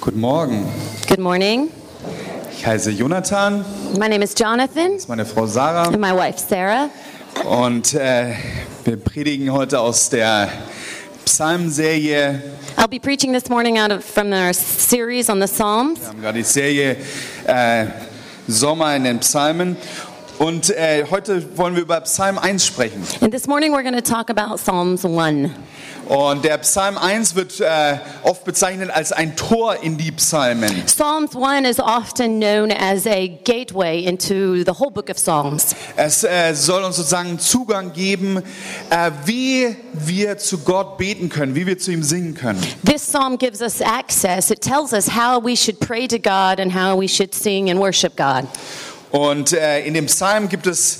Guten Morgen. Good morning. Ich heiße Jonathan. My name is Jonathan Das ist meine Frau Sarah. and my wife Sarah. Und wir predigen heute aus der Psalmserie. I'll be preaching this morning from our series on the Psalms. Wir haben gerade die Serie Sommer in den Psalmen. Und heute wollen wir über Psalm 1 sprechen. And this morning we're going to talk about Psalms 1. Und der Psalm 1 wird oft bezeichnet als ein Tor in die Psalmen. Psalms 1 is often known as a gateway into the whole book of Psalms. Es soll uns sozusagen Zugang geben, wie wir zu Gott beten können, wie wir zu ihm singen können. This psalm gives us access. It tells us how we should pray to God and how we should sing and worship God. Und in dem Psalm gibt es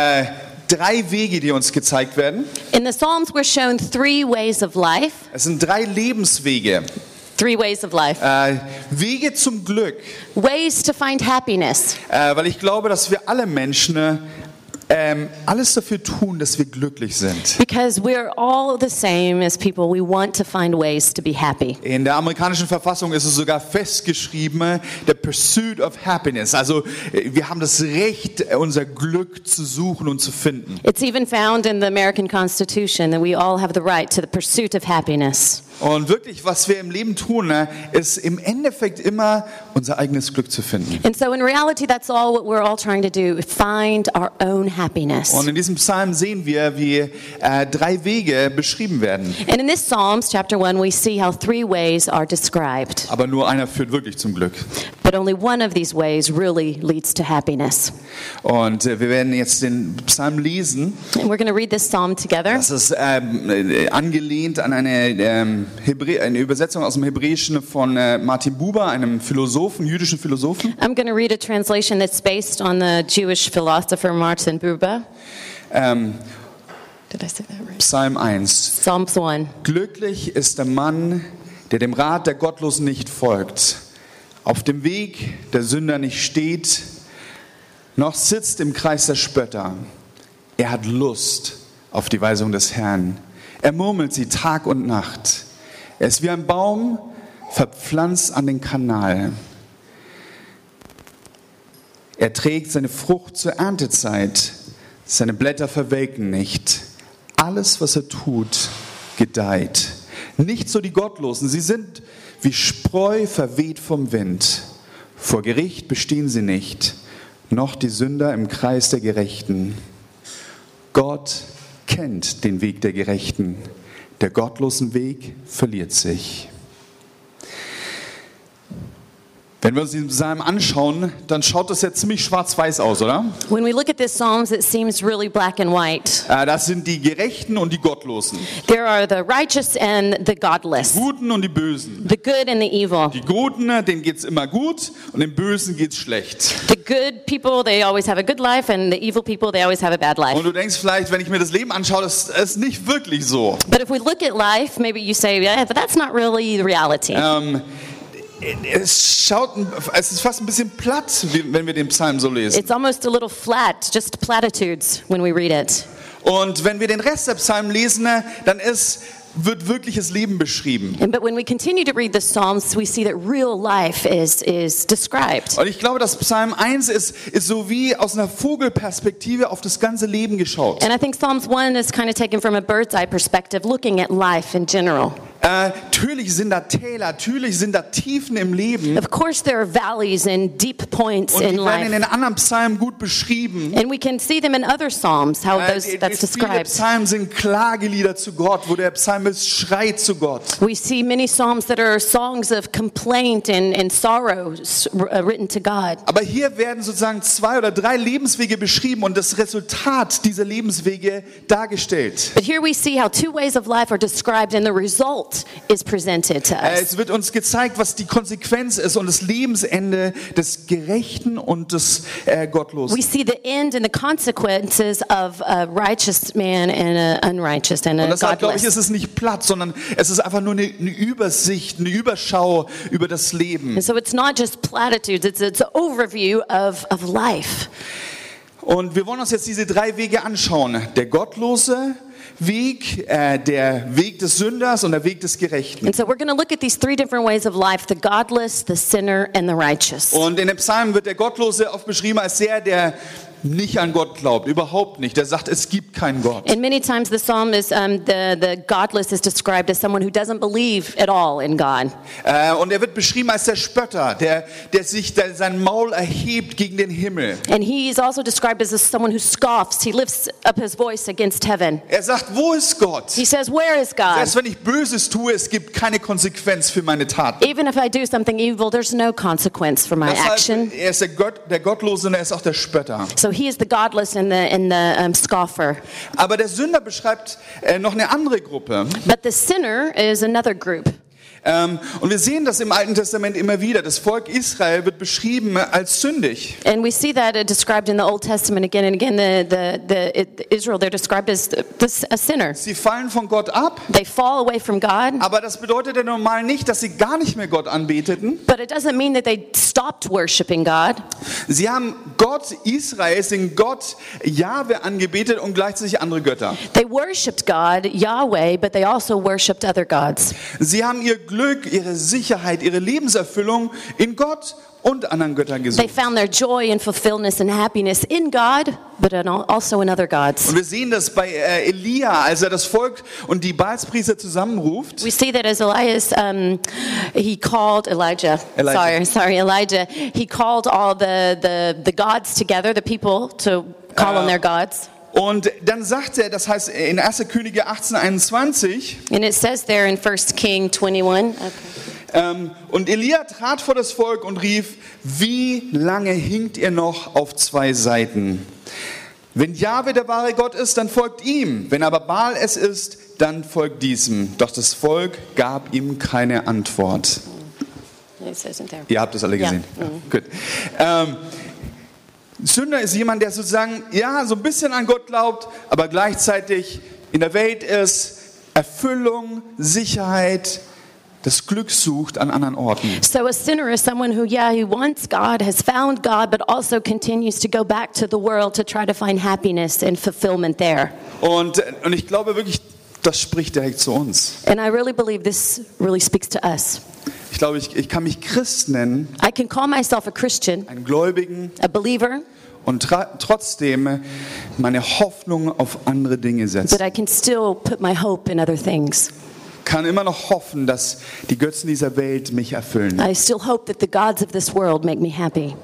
3 Wege, die uns gezeigt werden. In the Psalms we're shown 3 ways of life. Es sind 3 Lebenswege. 3 ways of life. Wege zum Glück. Ways to find happiness. Weil ich glaube, dass wir alle Menschen alles dafür tun, dass wir glücklich sind. Because we're all the same as people. We want to find ways to be happy. In der amerikanischen Verfassung ist es sogar festgeschrieben, the pursuit of happiness. Also wir haben das Recht, unser Glück zu suchen und zu finden. It's even found in the American Constitution that we all have the right to the pursuit of happiness. Und wirklich, was wir im Leben tun, ist im Endeffekt immer unser eigenes Glück zu finden. And so in reality, that's all what we're all trying to do, find our own happiness. Und in diesem Psalm sehen wir, wie 3 Wege beschrieben werden. And in this Psalms, chapter 1, we see how 3 ways are described. Aber nur einer führt wirklich zum Glück. But only one of these ways really leads to happiness. Und wir werden jetzt den Psalm lesen. And we're going to read this psalm together. Das ist angelehnt an eine Übersetzung aus dem Hebräischen von Martin Buber, einem Philosophen, jüdischen Philosophen. I'm going to read a translation that's based on the Jewish philosopher Martin Buber. Did I say that right? Psalm 1. Psalms 1. Glücklich ist der Mann, der dem Rat der Gottlosen nicht folgt, auf dem Weg der Sünder nicht steht, noch sitzt im Kreis der Spötter. Er hat Lust auf die Weisung des Herrn. Er murmelt sie Tag und Nacht. Er ist wie ein Baum, verpflanzt an den Kanal. Er trägt seine Frucht zur Erntezeit. Seine Blätter verwelken nicht. Alles, was er tut, gedeiht. Nicht so die Gottlosen. Sie sind wie Spreu verweht vom Wind. Vor Gericht bestehen sie nicht, noch die Sünder im Kreis der Gerechten. Gott kennt den Weg der Gerechten. Der gottlosen Weg verliert sich. Wenn wir uns diesen Psalm anschauen, dann schaut das ja ziemlich schwarz-weiß aus, oder? When we look at this Psalms, it seems really black and white. Das sind die Gerechten und die Gottlosen. There are the righteous and the godless, Die Guten und die Bösen. the good and the evil. Die Guten, denen geht's immer gut und den Bösen geht's schlecht. The good people, they always have a good life, and the evil people, they always have a bad Und life. du denkst vielleicht, wenn ich mir das Leben anschaue, das ist nicht wirklich so. But if we look at life, maybe you say, yeah, but that's not really the reality. Es ist fast ein bisschen platt, wenn wir den Psalm so lesen. It's almost a little flat, just platitudes when we read it. Und wenn wir den Rest der Psalmen lesen, dann wird wirkliches Leben beschrieben. But when we continue to read the Psalms, we see that real life is described. Und ich glaube, dass Psalm 1 ist so wie aus einer Vogelperspektive auf das ganze Leben geschaut. And I think Psalms 1 is kind of taken from a bird's eye perspective, looking at life in general. Natürlich sind da Täler, natürlich sind da Tiefen im Leben. Of course there are valleys and deep points Und in die werden in life. den anderen Psalmen gut beschrieben. And we can see them in other Psalms, how that's Viele described. Psalmen sind Klagelieder zu Gott, wo der Psalmist schreit zu Gott. We see many Psalms that are songs of complaint and sorrow written to God. Aber hier werden sozusagen 2 oder 3 Lebenswege beschrieben und das Resultat dieser Lebenswege dargestellt. But here we see how 2 ways of life are described and the result is presented to us. Es wird uns gezeigt, was die Konsequenz ist und das Lebensende des Gerechten und des Gottlosen. We see the end and the consequences of a righteous man and an unrighteous and a Und deshalb glaube ich, godless. ist es nicht platt, sondern es ist einfach nur eine Übersicht, eine Überschau über das Leben. And so it's not just platitudes, it's an overview of life. Und wir wollen uns jetzt diese 3 Wege anschauen. Der Gottlose, Weg, der Weg des Sünders und der Weg des Gerechten. And so we're going to look at these three different ways of life: the godless, the sinner, and the righteous. Und in dem Psalm wird der Gottlose oft beschrieben als der nicht an Gott glaubt, überhaupt nicht. Der sagt, es gibt keinen Gott. And many times the psalm is the godless is described as someone who doesn't believe at all in God. Und er wird beschrieben als der Spötter, der sein Maul erhebt gegen den Himmel. And he is also described as someone who scoffs. He lifts up his voice against heaven. Er sagt, wo ist Gott? He says, "Where is God? Selbst wenn ich Böses tue, es gibt keine Konsequenz für meine Taten. Even if I do something evil, there's no consequence for my action." Deshalb, er ist der Gottlose und er ist auch der Spötter. So he is the godless and the scoffer. Aber der Sünder beschreibt noch eine andere Gruppe. But the sinner is another group. Und wir sehen das im Alten Testament immer wieder. Das Volk Israel wird beschrieben als sündig. And we see that described in the Old Testament again and again. Israel, they're described as a sinner. Sie fallen von Gott ab, They fall away from God, aber das bedeutet ja normal nicht, dass sie gar nicht mehr Gott anbeteten. but it doesn't mean that they stopped worshiping God. Sie haben Gott Israels, den Gott Jahwe angebetet und gleichzeitig andere Götter. They worshipped God, Yahweh, but they also worshipped other gods. Sie haben ihr Glück, ihre Sicherheit, ihre Lebenserfüllung in Gott und anderen Göttern They gesucht. found their joy and fulfillment and happiness in God, but also in other gods. Und wir sehen das bei Elia, als er das Volk und die Baalspriester zusammenruft. We see that as he called Elijah. Elijah. He called all the gods together, the people, to call on their gods. Und dann sagt er, das heißt in 1. Könige 18:21, And it says there in 1 King 21. und Elia trat vor das Volk und rief, wie lange hinkt ihr noch auf zwei Seiten? Wenn Jahwe der wahre Gott ist, dann folgt ihm. Wenn aber Baal es ist, dann folgt diesem. Doch das Volk gab ihm keine Antwort. It says it there. Ihr habt es alle gesehen. Ja. Gut. Sünder ist jemand, der sozusagen, ja, so ein bisschen an Gott glaubt, aber gleichzeitig in der Welt ist, Erfüllung, Sicherheit, das Glück sucht an anderen Orten. So a sinner is someone who wants God, has found God, but also continues to go back to the world to try to find happiness and fulfillment there. Und ich glaube wirklich, das spricht direkt zu uns. And I really believe this really speaks to us. Ich glaube, ich kann mich Christ nennen, I can call myself a Christian, einen Gläubigen, a believer, und trotzdem meine Hoffnung auf andere Dinge setzen. but I can still put my hope in other things. Kann immer noch hoffen, dass die Götzen dieser Welt mich erfüllen. I still hope that the gods of this world make me happy.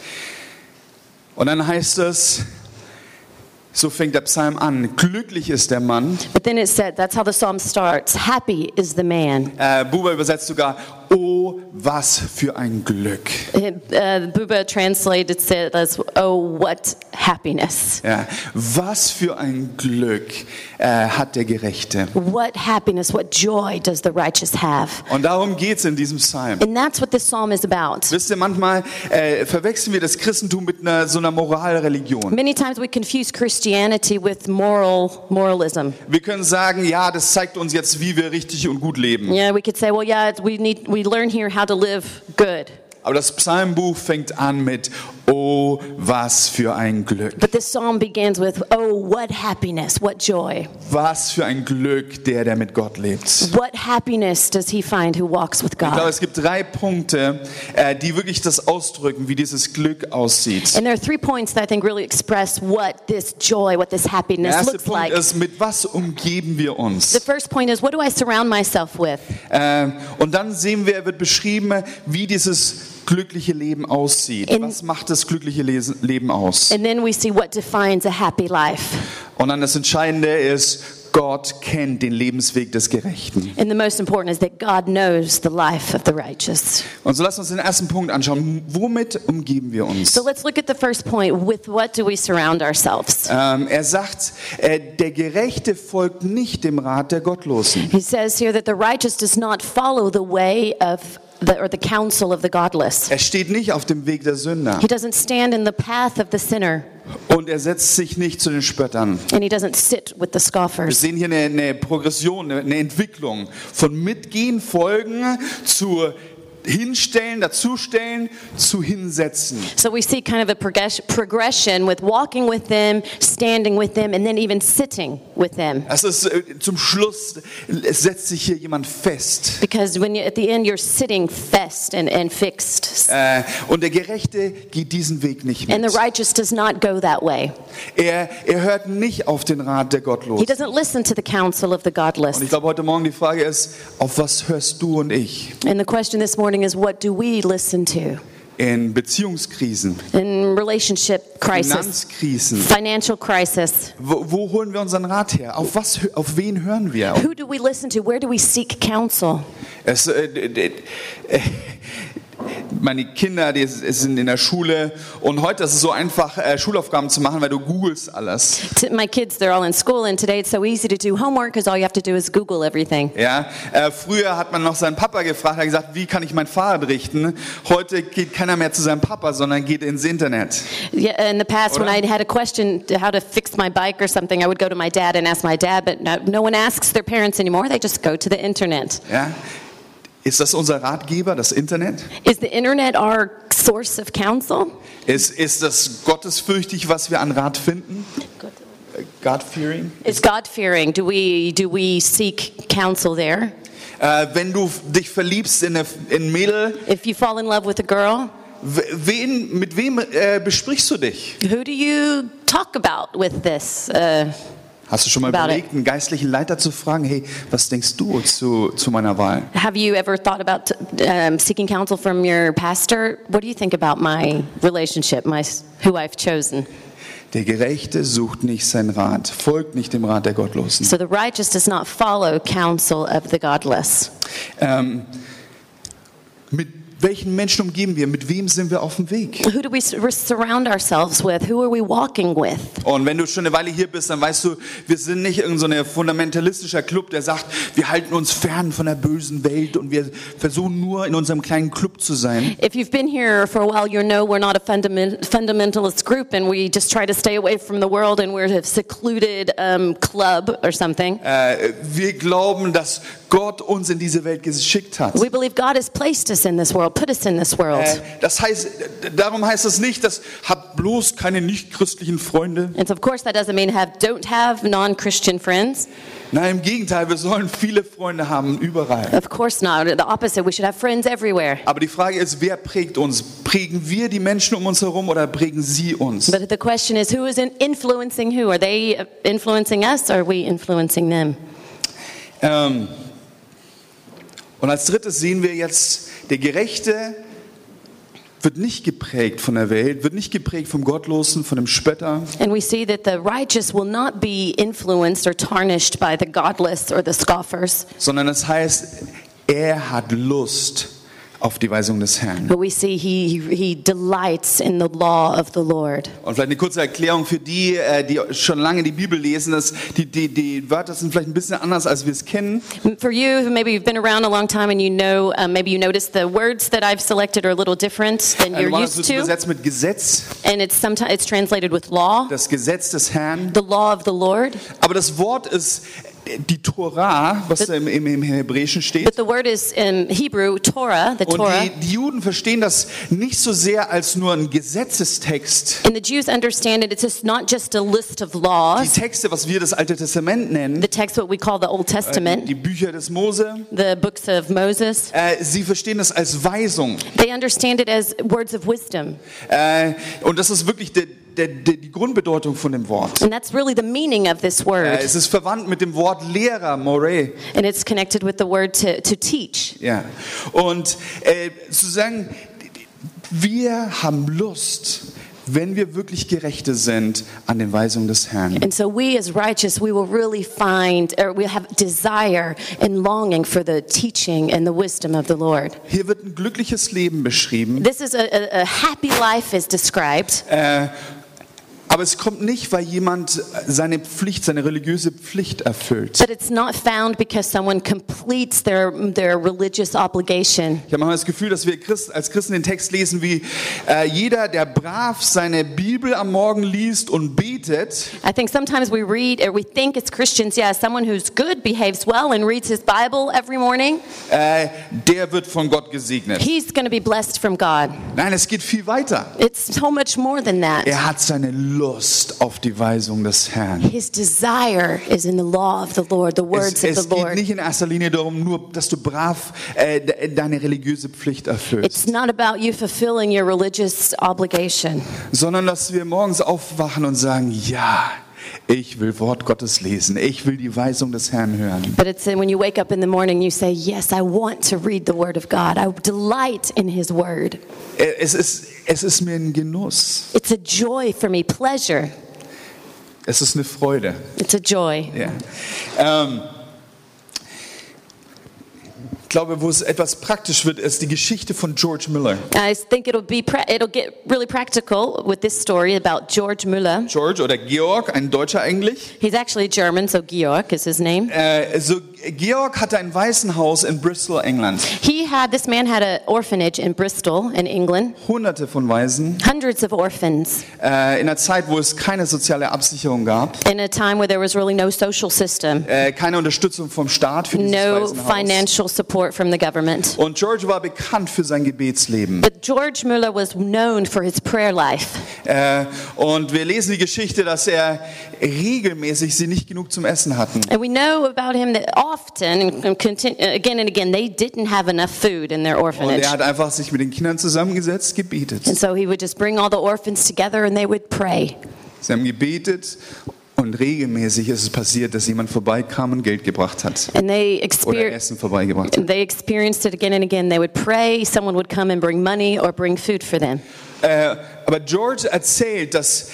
Und dann heißt es, so fängt der Psalm an, glücklich ist der Mann. But then it said, that's how the psalm starts. Happy is the man. Buber übersetzt sogar, oh, was für ein Glück. Buba translated it as, oh, what happiness. Ja, was für ein Glück hat der Gerechte. What happiness, what joy does the righteous have? Und darum geht es in diesem Psalm. And that's what this psalm is about. Wisst ihr, manchmal verwechseln wir das Christentum mit so einer Moralreligion. Many times we confuse Christianity with moralism. Wir können sagen, ja, das zeigt uns jetzt, wie wir richtig und gut leben. Yeah, we could say, well, yeah, we learn here how to live good. Aber das Psalmbuch fängt an mit, oh, was für ein Glück. But this psalm begins with, oh, what happiness, what joy. Was für ein Glück, der mit Gott lebt. What happiness does he find who walks with Ich glaube, God? es gibt 3 Punkte, die wirklich das ausdrücken, wie dieses Glück aussieht. And there are 3 points that I think really express what this joy, what this Der happiness erste looks Punkt like. ist, mit was umgeben wir The uns? first point is, what do I surround myself with? Und dann sehen wir, wird beschrieben, wie dieses glückliche Leben aussieht. Was macht das glückliche Leben aus? And then we see what defines a happy life. Und dann das Entscheidende ist, Gott kennt den Lebensweg des Gerechten. And the most important is that God knows the life of the righteous. Und so lasst uns den ersten Punkt anschauen. Womit umgeben wir uns? So let's look at the first point. With what do we surround ourselves? Er sagt, der Gerechte folgt nicht dem Rat der Gottlosen. He says here that the righteous does not follow the way of the counsel of the godless. Er steht nicht auf dem Weg der Sünder. He doesn't stand in the path of the sinner, Und er setzt sich nicht zu den Spöttern. and he doesn't sit with the Wir scoffers. sehen hier eine Progression, eine Entwicklung von Mitgehen, Folgen zu hinstellen, dazustellen, zu hinsetzen. So we see kind of a progression with walking with them, standing with them, and then even sitting with them. Das ist zum Schluss, es setzt sich hier jemand fest. Because when at the end you're sitting fast and fixed. Und der Gerechte geht diesen Weg nicht And the mit. righteous does not go that way. Er hört nicht auf den Rat der He Gottlosen. doesn't listen to the counsel of the godless. Und ich glaube, heute Morgen die Frage ist, auf was hörst du und ich? And the question this morning is, what do we listen to? In Beziehungskrisen, In relationship crisis, Finanzkrisen. financial crisis. Wo holen wir unseren Rat her? Auf wen hören wir? Who do we listen to? Where do we seek counsel? Meine Kinder, die sind in der Schule und heute ist es so einfach, Schulaufgaben zu machen, weil du googelst alles. My kids, they're all in school, and today it's so easy to do homework because all you have to do is Google everything. Ja, früher hat man noch seinen Papa gefragt, hat gesagt, wie kann ich mein Fahrrad richten? Heute geht keiner mehr zu seinem Papa, sondern geht ins Internet. Yeah, in the past, when Oder? I had a question how to fix my bike or something, I would go to my dad and ask my dad, but no one asks their parents anymore. They just go to the internet. Ja? Ist das unser Ratgeber, das Internet? Is the internet our source of counsel? Ist das gottesfürchtig, was wir an Rat finden? God-fearing? Is God-fearing? Do we seek counsel there? Wenn du dich verliebst in ein Mädel, If you fall in love with a girl, mit wem besprichst du dich? who do you talk about with this? Hast du schon mal About überlegt, einen geistlichen Leiter zu fragen, hey, was denkst du zu meiner Wahl? Have you ever thought about seeking counsel from your pastor? What do you think about my relationship, who I've chosen? Der Gerechte sucht nicht seinen Rat, folgt nicht dem Rat der Gottlosen. So the righteous does not follow counsel of the godless. Mit welchen Menschen umgeben wir? Mit wem sind wir auf dem Weg? Who do we surround ourselves with? Who are we walking with? Und wenn du schon eine Weile hier bist, dann weißt du, wir sind nicht irgendein so ein fundamentalistischer Club, der sagt, wir halten uns fern von der bösen Welt und wir versuchen nur in unserem kleinen Club zu sein. If you've been here for a while, you know we're not a fundamentalist group, and we just try to stay away from the world, and we're a secluded club or something. Wir glauben, dass Gott uns in diese Welt geschickt hat. We believe God has placed us in this world, put us in this world. Das heißt, darum heißt es nicht, dass habt bloß keine nichtchristlichen Freunde. And so of course that doesn't mean don't have non-Christian friends. Nein, im Gegenteil, wir sollen viele Freunde haben, überall. Of course not. The opposite. We should have friends everywhere. Aber die Frage ist, wer prägt uns? Prägen wir die Menschen um uns herum oder prägen sie uns? But the question is, who is influencing who? Are they influencing us, or are we influencing them? Und als drittes sehen wir jetzt, der Gerechte wird nicht geprägt von der Welt, wird nicht geprägt vom Gottlosen, von dem Spötter, And we see that the righteous will not be influenced or tarnished by the godless or the scoffers. sondern es heißt, er hat Lust auf die Weisung des Herrn. But we see he delights in the law of the Lord. Und vielleicht eine kurze Erklärung für die, die schon lange die Bibel lesen. Die Wörter sind vielleicht ein bisschen anders, als wir es kennen. For you, maybe you've been around a long time and you know, maybe you noticed the words that I've selected are a little different than you're Normalerweise used wird es to. übersetzt mit Gesetz, And it's translated with law, das Gesetz des Herrn. the law of the Lord. Aber das Wort ist die Torah, was da im Hebräischen steht. But the word is in Hebrew, Torah, the Und Torah. die Juden verstehen das nicht so sehr als nur ein Gesetzestext. And the Jews understand it. It's just not just a list of Die laws. Texte, was wir das Alte Testament nennen, The text, what we call the Old Testament, die Bücher des Mose, the books of Moses, sie verstehen das als Weisung. they understand it as words of wisdom. Und das ist wirklich die Grundbedeutung von dem Wort. And that's really the meaning of this word. Es ist verwandt mit dem Wort Lehrer, Moreh. And it's connected with the word to teach. Ja. Und zu sagen, wir haben Lust, wenn wir wirklich Gerechte sind, an den Weisungen des Herrn. And so we as righteous, we will really find, or we have desire and longing for the teaching and the wisdom of the Lord. Hier wird ein glückliches Leben beschrieben. This is a happy life is described. Aber es kommt nicht, weil jemand seine Pflicht, seine religiöse Pflicht erfüllt. But it's not found because someone completes their religious obligation. Ich habe manchmal das Gefühl, dass wir als Christen den Text lesen wie jeder, der brav seine Bibel am Morgen liest und betet. I think sometimes we read or we think as Christians, yeah, someone who's good behaves well and reads his Bible every morning. Der wird von Gott gesegnet. He's going to be blessed from God. Nein, es geht viel weiter. It's so much more than that. Er hat seine Lust auf die Weisung des Herrn. His desire is in the law of the Lord, the words of Es the geht Lord. nicht in erster Linie darum, nur, dass du brav deine religiöse Pflicht It's erfüllst, not about you fulfilling your religious obligation. sondern dass wir morgens aufwachen und sagen, ja, ich will Wort Gottes lesen, ich will die Weisung des Herrn hören. But it's when you wake up in the morning, you say, yes, I want to read the word of God. I delight in his word. Es ist mir ein Genuss, It's a joy for me, pleasure. es ist eine Freude. It's a joy. Ja. Ich glaube, wo es etwas praktisch wird, ist die Geschichte von George Miller. I think it'll get really practical with this story about George Müller. George oder Georg, ein Deutscher eigentlich. He's actually German, so Georg is his name. Georg hatte ein Waisenhaus in Bristol, England. This man had an orphanage in Bristol in England. Hunderte von Waisen. Hundreds of orphans. In einer Zeit, wo es keine soziale Absicherung gab. In a time where there was really no social system. Keine Unterstützung vom Staat für dieses No Waisenhaus. financial support from the government. Und George war bekannt für sein Gebetsleben. But George Müller was known for his prayer life. Und wir lesen die Geschichte, dass er regelmäßig sie nicht genug zum Essen hatten. And we know about him that often, and again and again, they didn't have enough food in their Und orphanage. er hat einfach sich mit den Kindern zusammengesetzt, gebetet. And so he would just bring all the orphans together and they would pray. Sie haben gebetet und regelmäßig ist es passiert, dass jemand vorbeikam und Geld gebracht hat. And Oder Essen vorbeigebracht hat. they experienced it again and again. They would pray, someone would come and bring money or bring food for them. Aber George erzählt, dass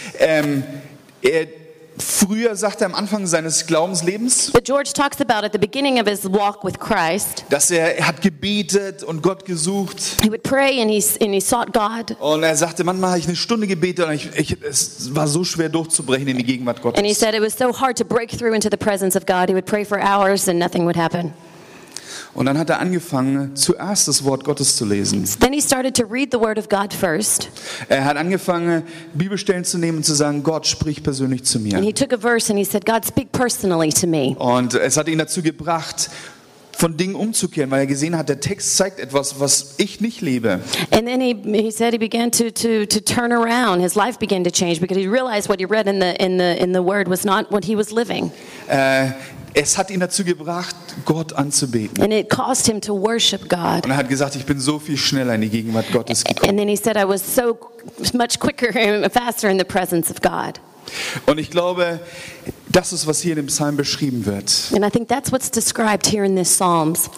er früher, sagt er am Anfang seines Glaubenslebens, But George talks about at the beginning of his walk with Christ, dass er hat gebetet und Gott gesucht. he would pray and he sought God. Und er sagte, manchmal habe ich eine Stunde gebetet und es war so schwer durchzubrechen in die Gegenwart And he Gottes. said it was so hard to break through into the presence of God. He would pray for hours and nothing would happen. Und dann hat er angefangen, zuerst das Wort Gottes zu lesen. Then he started to read the word of God first. Er hat angefangen, Bibelstellen zu nehmen und zu sagen, Gott, sprich persönlich zu And mir. he took a verse and he said, God, speak personally to me. Und es hat ihn dazu gebracht, von Dingen umzukehren, weil er gesehen hat, der Text zeigt etwas, was ich nicht lebe. And then he said he began to turn around. His life began to change because he realized what he read in the word was not what he was living. Es hat ihn dazu gebracht, Gott anzubeten. And it caused him to worship God. Und er hat gesagt, ich bin so viel schneller in die Gegenwart Gottes gekommen. And then he said, I was so much quicker and faster in the presence of God. Und ich glaube, das ist, was hier in dem Psalm beschrieben wird. And I think that's what's described here in this Psalms.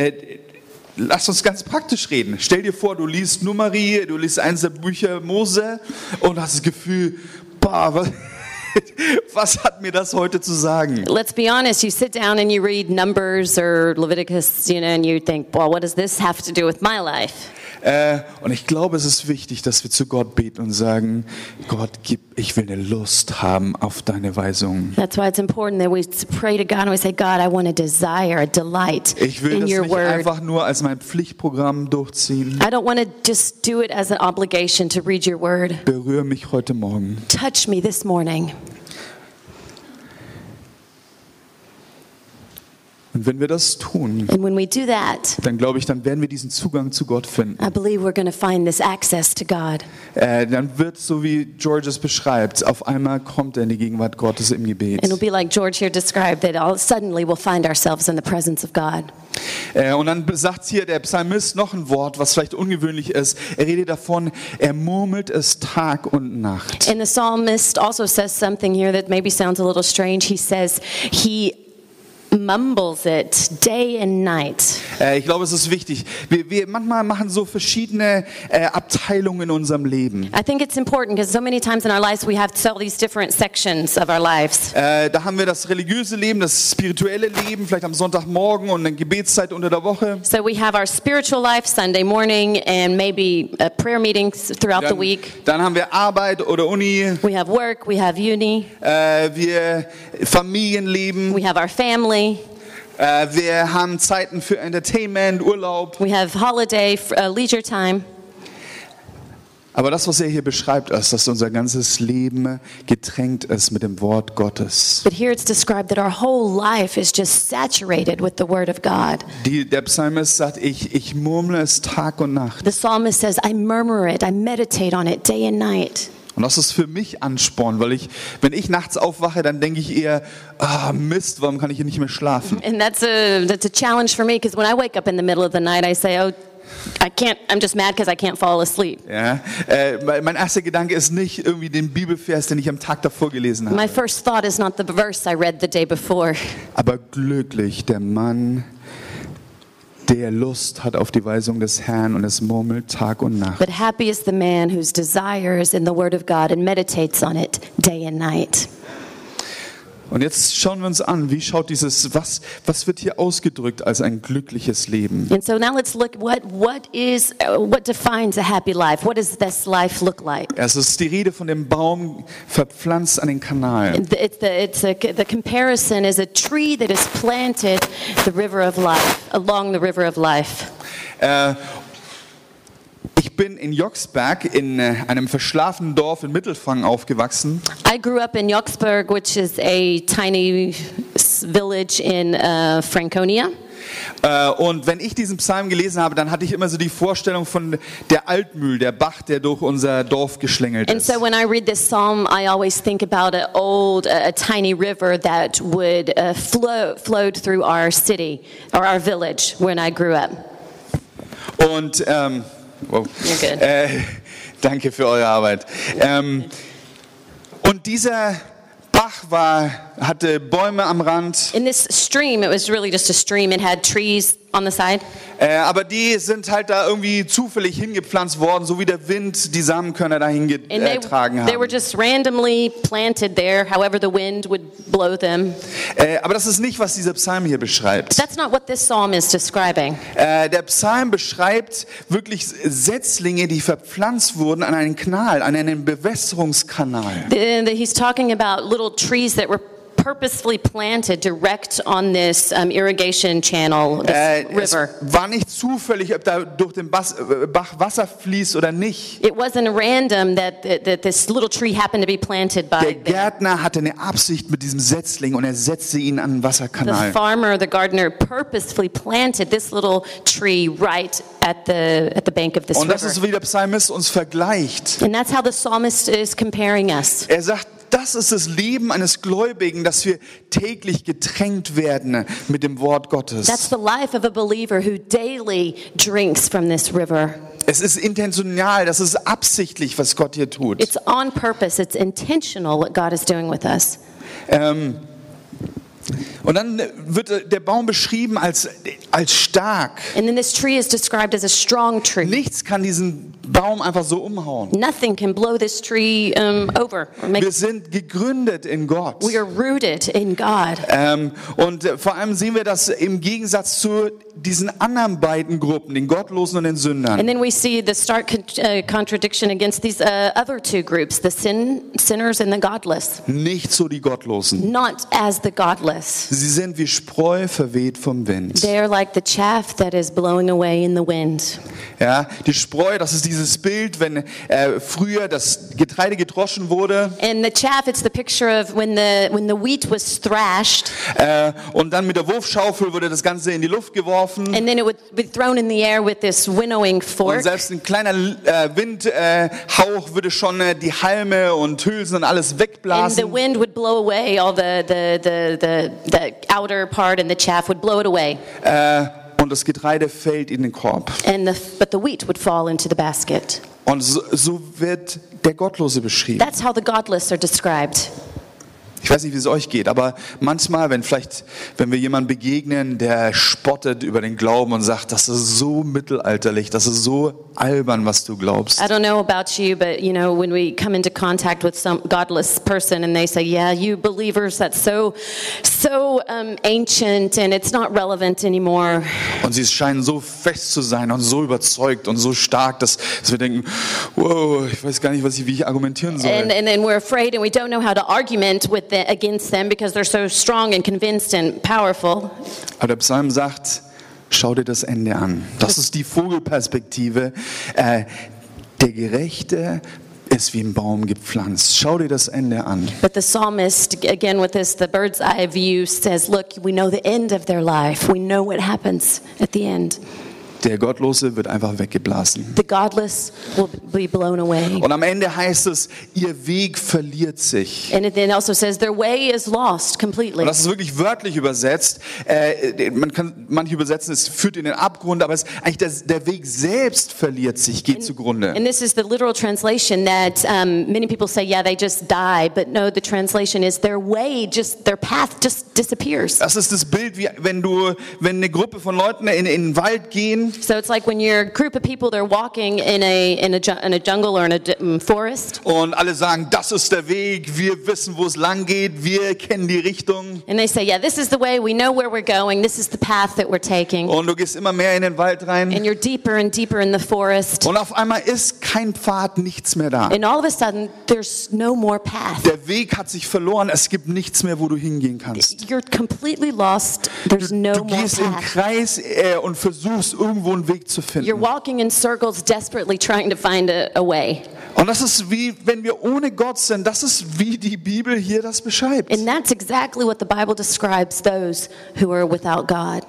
Lass uns ganz praktisch reden. Stell dir vor, du liest Numeri, du liest eins der Bücher Mose und hast das Gefühl, boah, was hat mir das heute zu sagen? Let's be honest, you sit down and you read Numbers or Leviticus, and you think, well, what does this have to do with my life? Und ich glaube, es ist wichtig, dass wir zu Gott beten und sagen, Gott, ich will eine Lust haben auf deine Weisungen. That's why it's important that we pray to God and we say, God, I want a desire, a delight Ich will in das your nicht word. einfach nur als mein Pflichtprogramm durchziehen. I don't want to just do it as an obligation to read your word. Berühre mich heute Morgen. Touch me this morning. Und wenn wir das tun, And when we do that, dann glaube ich, dann werden wir diesen Zugang zu Gott finden. I believe we're going to find this access to God. Dann wird, so wie George es beschreibt, auf einmal kommt er in die Gegenwart Gottes im Gebet. And it'll be like George here described, that all suddenly we'll find ourselves in the presence of God. Und dann sagt hier der Psalmist noch ein Wort, was vielleicht ungewöhnlich ist. Er redet davon, er murmelt es Tag und Nacht. And the psalmist also says something here that maybe sounds a little strange. He says he mumbles it day and night. Ich glaube, es ist wichtig. Wir manchmal machen so verschiedene Abteilungen in unserem Leben. I think it's important because so many times in our lives we have all these different sections of our lives. Da haben wir das religiöse Leben, das spirituelle Leben, vielleicht am Sonntagmorgen und eine Gebetszeit unter der Woche. So we have our spiritual life Sunday morning and maybe prayer meetings throughout the week. Dann haben wir Arbeit oder Uni. We have work, we have uni. Wir Familienleben. We have our family. Wir haben Zeiten für Entertainment, Urlaub. We have holiday, leisure time. Aber das, was er hier beschreibt, ist, dass unser ganzes Leben getränkt ist mit dem Wort Gottes. But here it's described that our whole life is just saturated with the Word of God. Der Psalmist sagt, ich murmle es Tag und Nacht. The psalmist says, I murmur it, I meditate on it day and night. Und das ist für mich Ansporn, weil wenn ich nachts aufwache, dann denke ich eher, Mist, warum kann ich hier nicht mehr schlafen? And that's a challenge for me because when I wake up in the middle of the night, I say, oh, I'm just mad because I can't fall asleep. Ja, mein erster Gedanke ist nicht irgendwie den Bibelvers, den ich am Tag davor gelesen habe. My first thought is not the verse I read the day before. Aber glücklich der Mann, der Lust hat auf die Weisung des Herrn und es murmelt Tag und Nacht. But happy is the man whose desire is in the word of God and meditates on it day and night. Und jetzt schauen wir uns an, wie schaut was wird hier ausgedrückt als ein glückliches Leben? And so now let's look what defines a happy life. What does this life look like? Es ist die Rede von dem Baum verpflanzt an den Kanal. The comparison is a tree that is planted along the river of life. Ich bin in Joksberg in einem verschlafenen Dorf in Mittelfranken aufgewachsen. I grew up in Joksberg, which is a tiny village in Franconia. Und wenn ich diesen Psalm gelesen habe, dann hatte ich immer so die Vorstellung von der Altmühl, der Bach, der durch unser Dorf geschlängelt And ist. so when I read this psalm, I always think about a tiny river that would flowed through our city or our village when I grew up. Und wow. You're good. Danke für eure Arbeit. Und dieser Bach hatte Bäume am Rand. In this stream, it was really just a stream. It had trees on the side. Aber die sind halt da irgendwie zufällig hingepflanzt worden, so wie der Wind die Samenkörner dahin getragen They were haben. just randomly planted there, however the wind would blow them. Aber das ist nicht, was dieser Psalm hier beschreibt. That's not what this psalm is describing. Der Psalm beschreibt wirklich Setzlinge, die verpflanzt wurden an einen Kanal, an einen Bewässerungskanal. He's talking about little trees that were purposefully planted direct on this irrigation channel, this river. Es war nicht zufällig, ob da durch den Bach Wasser fließt oder nicht. It wasn't random that this little tree happened to be planted by Der Gärtner hatte eine Absicht mit diesem Setzling und er setzte ihn an den the Wasserkanal. farmer, the gardener purposefully planted this little tree right at the bank of this Und das river. ist, wie der Psalmist uns vergleicht. And that's how the psalmist is comparing us. Er sagt, das ist das Leben eines Gläubigen, dass wir täglich getränkt werden mit dem Wort Gottes. That's the life of a believer who daily drinks from this river. Es ist intentional, das ist absichtlich, was Gott hier tut. It's on purpose. It's intentional what God is doing with us. Und dann wird der Baum beschrieben als stark. And then this tree is described as a strong tree. Nichts kann diesen Baum einfach so umhauen. Nothing can blow this tree over. Wir sind gegründet in Gott. We are rooted in God. Und vor allem sehen wir das im Gegensatz zu diesen anderen beiden Gruppen, den Gottlosen und den Sündern. And then we see the stark contradiction against these other two groups, the sinners and the godless. Nicht so die Gottlosen. Not as the godless. Sie sind wie Spreu verweht vom Wind. They are like the chaff that is blowing away in the wind. Ja, die Spreu, das ist dieses Bild, wenn früher das Getreide gedroschen wurde. And the chaff, it's the picture of when the wheat was thrashed. Und dann mit der Wurfschaufel wurde das Ganze in die Luft geworfen. And then it would be thrown in the air with this winnowing Und fork. selbst ein kleiner Windhauch würde schon die Halme und Hülsen und alles And the wegblasen. wind would blow away all the outer part, and the chaff would blow it away. Und das Getreide fällt in den Korb. But the wheat would fall into the basket. Und so wird der Gottlose beschrieben. That's how the godless are described. Ich weiß nicht, wie es euch geht, aber manchmal, wenn wir jemandem begegnen, der spottet über den Glauben und sagt, das ist so mittelalterlich, das ist so albern, was du glaubst. I don't know about you, but you know, when we come into contact with some godless person and they say, yeah, you believers, that's so ancient and it's not relevant anymore. Und sie scheinen so fest zu sein und so überzeugt und so stark, dass wir denken, wow, ich weiß gar nicht, wie ich argumentieren soll. And then we're afraid and we don't know how to argument against them because they're so strong and convinced and powerful. Aber der Psalm sagt, schau dir das Ende an. Das ist die Vogelperspektive. Der Gerechte ist wie ein Baum gepflanzt. Schau dir das Ende an. But the psalmist, again with the bird's eye view, says, look, we know the end of their life. We know what happens at the end. Der Gottlose wird einfach weggeblasen. The godless will be blown away. Und am Ende heißt es, ihr Weg verliert sich. And it then also says their way is lost completely. Und das ist wirklich wörtlich übersetzt. Manche übersetzen, es führt in den Abgrund, aber es eigentlich der Weg selbst verliert sich, geht zugrunde. And this is the literal translation that many people say, yeah, they just die. But no, the translation is their path just disappears. Das ist das Bild, wie wenn eine Gruppe von Leuten in den Wald gehen. So it's like when you're a group of people, they're walking in a jungle or in a forest. Und alle sagen, das ist der Weg, wir wissen, wo es lang geht, wir kennen die Richtung. And they say, yeah, this is the way, we know where we're going, this is the path that we're taking. Und du gehst immer mehr in den Wald rein. And you're deeper and deeper in the forest. Und auf einmal ist kein Pfad, nichts mehr da. And all of a sudden, there's no more path. Der Weg hat sich verloren, es gibt nichts mehr, wo du hingehen kannst. You're completely lost, there's no Du more gehst im path. Kreis und versuchst irgendwo einen Weg zu You're finden. walking in circles, desperately trying to find a way. Und das ist wie, wenn wir ohne Gott sind, das ist wie die Bibel hier das beschreibt. And that's exactly what the Bible describes those who are without God.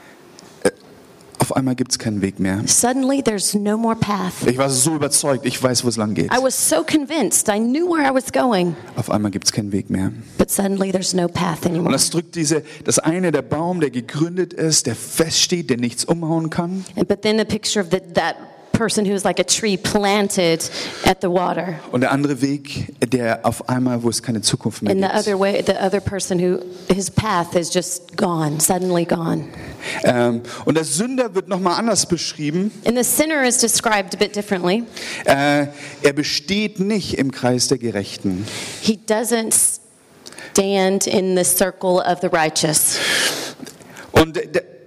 Auf einmal gibt es keinen Weg mehr. Suddenly, there's no more path. Ich war so überzeugt, ich weiß, wo es lang geht. I was so convinced, I knew where I was going. Auf einmal gibt es keinen Weg mehr. But suddenly, there's no path Und anymore. das drückt das eine, der Baum, der gegründet ist, der feststeht, der nichts umhauen kann. But then the picture of that person who's like a tree planted at the water. Und der andere Weg, der auf einmal, wo es keine Zukunft mehr And the gibt. other way, the other person who his path is just gone, suddenly gone. Und der Sünder wird nochmal anders beschrieben. And the sinner is described a bit differently. Er besteht nicht im Kreis der Gerechten. He doesn't stand in the circle of the righteous. Und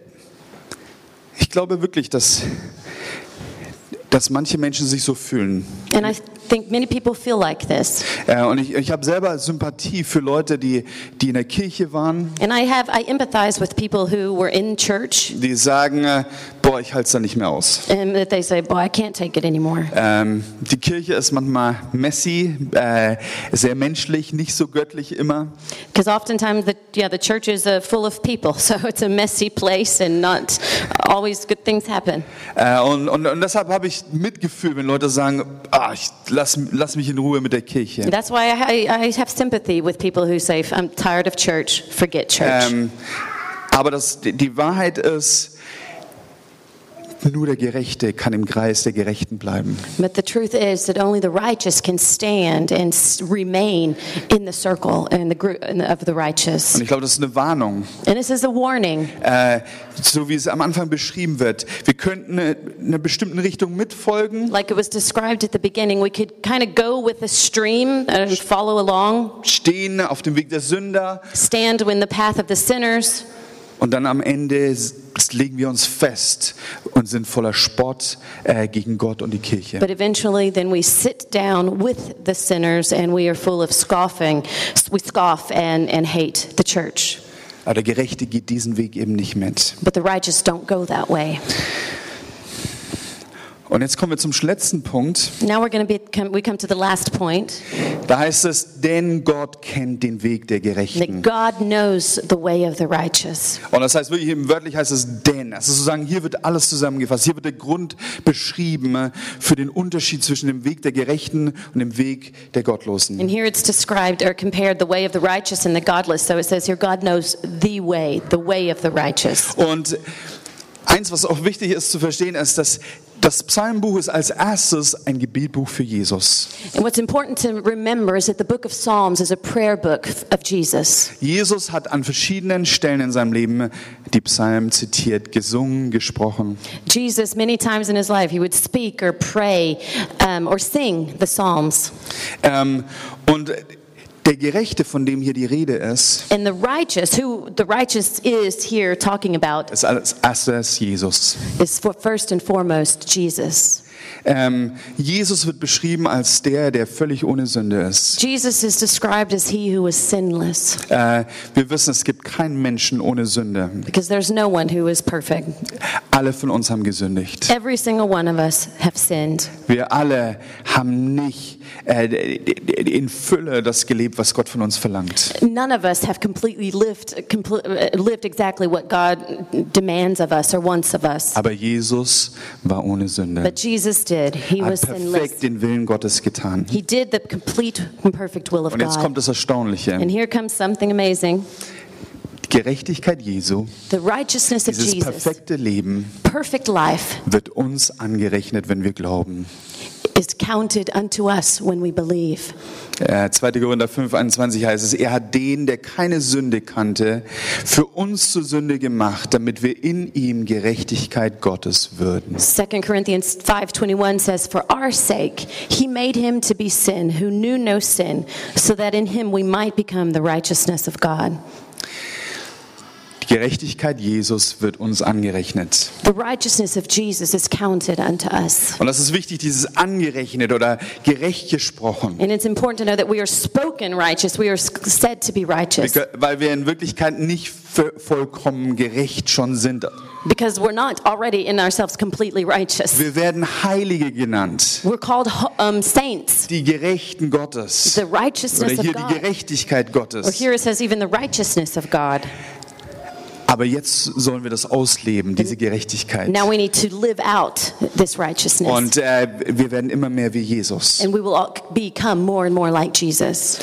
ich glaube wirklich, dass manche Menschen sich so fühlen. And I think many people feel like this. Und ich habe selber Sympathie für Leute, die in der Kirche waren, And I empathize with people who were in church die sagen, boah, ich halte es da nicht mehr aus. and that they say, boy, I can't take it anymore. Die Kirche ist manchmal messy, sehr menschlich, nicht so göttlich immer. Because oftentimes the church is full of people, so it's a messy place and not always good things happen. Und deshalb habe ich Mitgefühl, wenn Leute sagen, lass mich in Ruhe mit der Kirche. That's why I have sympathy with people who say, I'm tired of church, forget church. Aber die Wahrheit ist, nur der Gerechte kann im Kreis der Gerechten bleiben. But the truth is that only the righteous can stand and remain in the circle and the group of the righteous. Und ich glaube, das ist eine Warnung. And this is a warning. So wie es am Anfang beschrieben wird. Wir könnten einer bestimmten Richtung mitfolgen, Like it was described at the beginning, we could kind of go with the stream and follow along, stehen auf dem Weg der Sünder stand in the path of the sinners, und dann am Ende legen wir uns fest und sind voller Spott gegen Gott und die Kirche. but eventually then we sit down with the sinners and we are full of scoffing. We scoff and hate the church. Aber der Gerechte geht diesen Weg eben nicht mit. But the righteous don't go that way. Und jetzt kommen wir zum letzten Punkt. Now we come to the last point. Da heißt es, denn Gott kennt den Weg der That Gerechten. God knows the way of the righteous. Und das heißt wirklich, wörtlich heißt es denn. Also sozusagen, hier wird alles zusammengefasst. Hier wird der Grund beschrieben für den Unterschied zwischen dem Weg der Gerechten und dem Weg der Gottlosen. And here it's described or compared the way of the righteous and the godless. So it says here, God knows the way of the righteous. Und eins, was auch wichtig ist zu verstehen, ist, dass Das Psalmbuch ist als erstes ein Gebetbuch für Jesus. And what's important to remember is that the book of Psalms is a prayer book of Jesus. Jesus hat an verschiedenen Stellen in seinem Leben die Psalmen zitiert, gesungen, gesprochen. Jesus, many times in his life, he would speak or pray or sing the Psalms. Und der Gerechte, von dem hier die Rede ist, And the righteous, who the righteous is here talking about, ist als erstes Jesus. is first and foremost Jesus. Jesus wird beschrieben als der völlig ohne Sünde ist. Jesus is described as he who is sinless, Wir wissen, es gibt keinen Menschen ohne Sünde. because there's no one who is perfect. Alle von uns haben gesündigt. Every single one of us have sinned. Wir alle haben nicht in Fülle das gelebt, was Gott von uns verlangt. None of us have completely lived exactly what God demands of us or wants of us. Aber Jesus war ohne Sünde. But Jesus did. He Er was hat sinless. perfekt den Willen Gottes getan. He did the complete and perfect will of Und jetzt God. kommt das Erstaunliche. And here comes something amazing. Die Gerechtigkeit Jesu, The righteousness of dieses Jesus, perfekte Leben, perfect life, wird uns angerechnet, wenn wir glauben. is counted unto us when we believe. 2. Korinther 5,21 heißt es, er hat den, der keine Sünde kannte, für uns zur Sünde gemacht, damit wir in ihm Gerechtigkeit Gottes würden. 2 Corinthians 5:21 says, "For our sake he made him to be sin who knew no sin, so that in him we might become the righteousness of God." Die Gerechtigkeit Jesus wird uns angerechnet. The righteousness of Jesus is counted unto us. Und das ist wichtig, dieses angerechnet oder gerecht gesprochen. And it's important to know that we are spoken righteous. We are said to be righteous. Weil wir in Wirklichkeit nicht vollkommen gerecht schon sind. Because we're not already in ourselves completely righteous. Wir werden Heilige genannt. We're called saints. Die Gerechten Gottes. The Oder righteousness of hier die God. Gerechtigkeit Or Gottes. here it says even the righteousness of God. Aber jetzt sollen wir das ausleben, diese Gerechtigkeit. Now we need to live out this righteousness. Und wir werden immer mehr wie Jesus. And we will all become more and more like Jesus.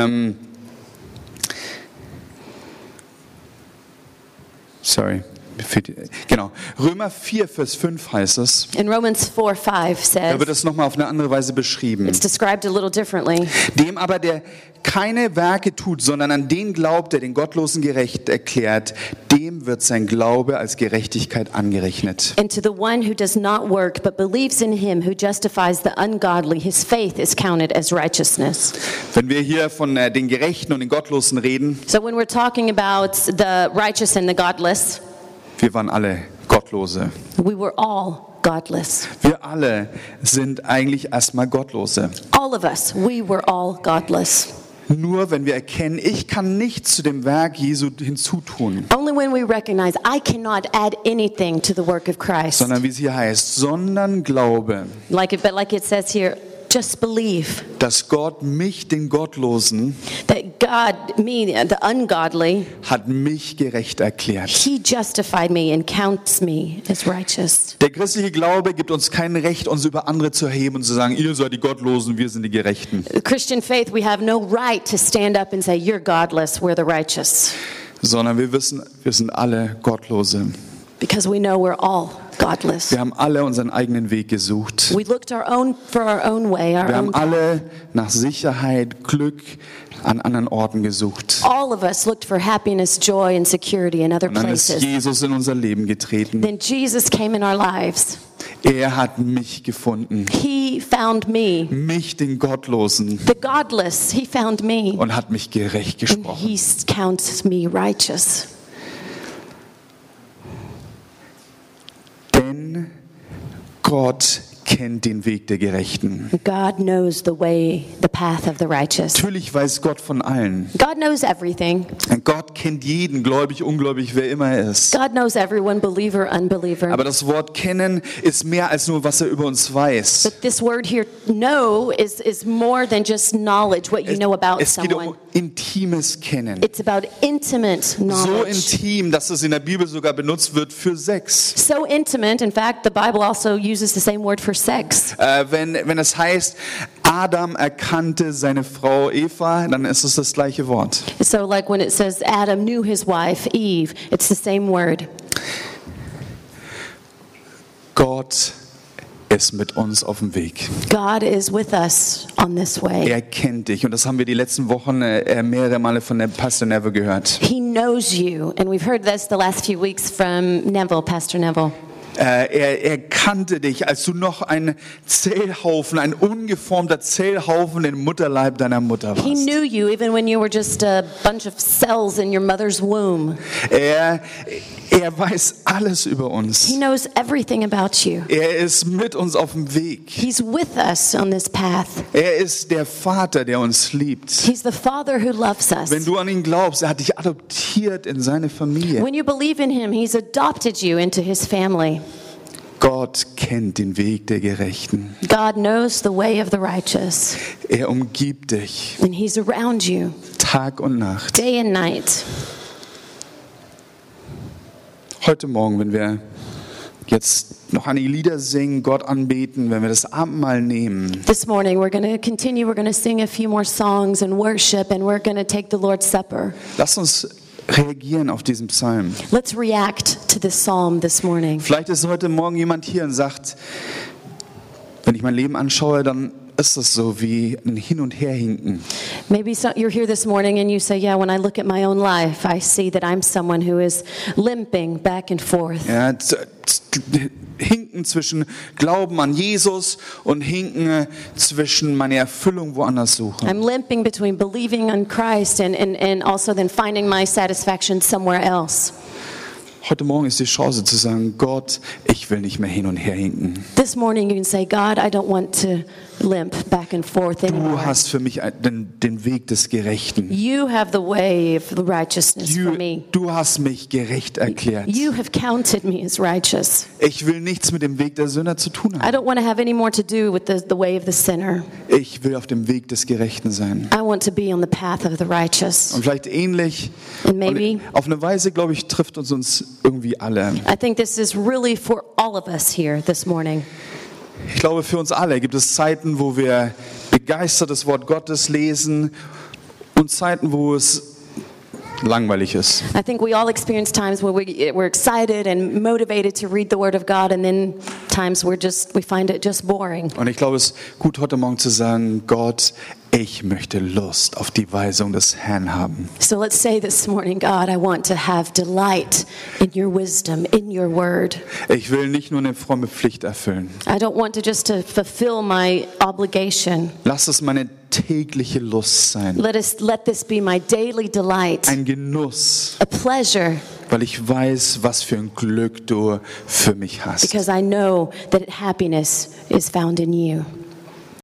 Genau. Römer 4, Vers 5 heißt es. In Romans 4:5 Da wird says, es nochmal auf eine andere Weise beschrieben. it's described a little differently. Dem aber, der keine Werke tut, sondern an den glaubt, der den Gottlosen gerecht erklärt, dem wird sein Glaube als Gerechtigkeit angerechnet. And to the one who does not work but believes in him who justifies the ungodly, his faith is counted as righteousness. Wenn wir hier von den Gerechten und den Gottlosen reden, So when we're talking about the righteous and the godless, wir waren alle Gottlose. we were all godless. Wir alle sind eigentlich erstmal Gottlose. All of us, we were all godless. Nur wenn wir erkennen, ich kann nichts zu dem Werk Jesu hinzutun, Only when we recognize I cannot add anything to the work of Christ. sondern wie es hier heißt, sondern glaube, Like it says here, just believe dass Gott mich, den Gottlosen, that God, me, the ungodly, hat mich gerecht erklärt. he justified me and counts me as righteous. Der christliche Glaube gibt uns kein Recht, uns über andere zu erheben und zu sagen, ihr seid die Gottlosen, wir sind die Gerechten. The Christian faith, we have no right to stand up and say, you're godless, we're the righteous. Sondern wir wissen, wir sind alle Gottlose. Because we know we're all godless. Wir haben alle unseren eigenen Weg gesucht. We looked for our own way, our Wir haben own. alle nach Sicherheit, Glück an anderen Orten gesucht. All of us looked for happiness, joy, and security in other Und dann ist places. Jesus in unser Leben getreten. Then Jesus came in our lives. Er hat mich gefunden, He found me. mich, den Gottlosen, The godless, he found me. und hat mich gerecht And gesprochen. he counts me righteous. Denn Gott kennt den Weg der Gerechten. God knows the way, the path of the righteous. Natürlich weiß Gott von allen. God knows everything. Gott kennt jeden, gläubig, ungläubig, wer immer er ist. God knows everyone, believer, unbeliever. Aber das Wort kennen ist mehr als nur, was er über uns weiß. But this word here, know, is more than just knowledge, what you know about Es geht someone. um intimes Kennen. It's about intimate So knowledge. intim, dass es in der Bibel sogar benutzt wird für Sex. So intimate, in fact, the Bible also uses the same word for sex. Wenn es heißt, Adam erkannte seine Frau Eva, dann ist es das gleiche Wort. So like when it says Adam knew his wife, Eve, it's the same word. Gott ist mit uns auf dem Weg. God is with us on this way. Er kennt dich und das haben wir die letzten Wochen mehrere Male von Pastor Neville gehört. He knows you, and we've heard this the last few weeks from Neville, Pastor Neville. Er kannte dich, als du noch ein Zellhaufen, ein ungeformter Zellhaufen im Mutterleib deiner Mutter warst. He knew you even when you were just a bunch of cells in your mother's womb. Er weiß alles über uns. He knows everything about you. Er ist mit uns auf dem Weg. He's with us on this path. Er ist der Vater, der uns liebt. He's the Father who loves us. Wenn du an ihn glaubst, er hat dich adoptiert in seine Familie. When you believe in him, he's adopted you into his family. Gott kennt den Weg der Gerechten. God knows the way of the righteous. Er umgibt dich And he's around you Tag und Nacht. day and night. Heute Morgen, wenn wir jetzt noch einige Lieder singen, Gott anbeten, wenn wir das Abendmahl nehmen, This morning we're going to continue. We're going to sing a few more songs and worship, and we're going to take the Lord's Supper. lass uns reagieren auf diesen Psalm. Let's react to this psalm this morning. Vielleicht ist heute Morgen jemand hier und sagt, wenn ich mein Leben anschaue, dann ist das so wie ein Hin- und Herhinken. Maybe you're here this morning and you say, yeah, when I look at my own life, I see that I'm someone who is limping back and forth. Ja, hinken zwischen Glauben an Jesus und hinken zwischen meine Erfüllung woanders suchen. I'm limping between believing on Christ and also then finding my satisfaction somewhere else. Heute Morgen ist die Chance zu sagen, Gott, ich will nicht mehr hin und her hinken. This morning you can say, God, I don't want to limp back and forth Du anymore. hast für mich den Weg des Gerechten. You have the way of the righteousness for me. Du hast mich gerecht erklärt. You have counted me as righteous. Ich will nichts mit dem Weg der Sünder zu tun I haben. don't want to have any more to do with the way of the sinner. Ich will auf dem Weg des Gerechten sein. I want to be on the path of the righteous. Und vielleicht ähnlich, And maybe, und auf eine Weise, glaube ich, trifft uns irgendwie alle. I think this is really for all of us here this morning. Ich glaube, für uns alle gibt es Zeiten, wo wir begeistert das Wort Gottes lesen und Zeiten, wo es langweilig ist. I think we all experience times where we're excited and motivated to read the Word of God, and then times we find it just boring. Und ich glaube, es ist gut, heute Morgen zu sagen, Gott, ich möchte Lust auf die Weisung des Herrn haben. So let's say this morning, God, I want to have delight in your wisdom, in your word. Ich will nicht nur eine fromme Pflicht erfüllen. I don't want to just to fulfill my obligation. Lass es meine tägliche Lust sein. Let this be my daily delight, Ein Genuss, a pleasure, weil ich weiß, was für ein Glück du für mich hast. because I know that happiness is found in you.